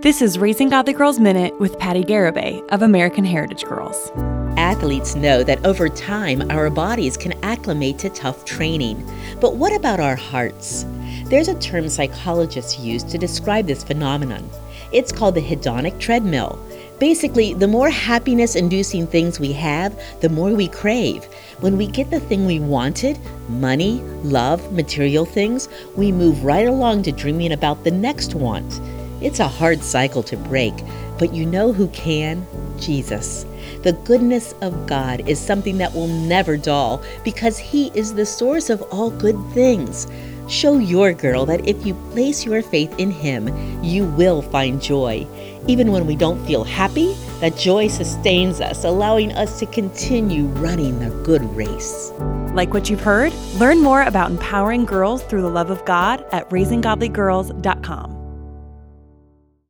This is Raising Godly Girls Minute with Patty Garibay of American Heritage Girls. Athletes know that over time, our bodies can acclimate to tough training. But what about our hearts? There's a term psychologists use to describe this phenomenon. It's called the hedonic treadmill. Basically, the more happiness-inducing things we have, the more we crave. When we get the thing we wanted, money, love, material things, we move right along to dreaming about the next want. It's a hard cycle to break, but you know who can? Jesus. The goodness of God is something that will never dull because He is the source of all good things. Show your girl that if you place your faith in Him, you will find joy. Even when we don't feel happy, that joy sustains us, allowing us to continue running the good race. Like what you've heard? Learn more about empowering girls through the love of God at raisinggodlygirls.com.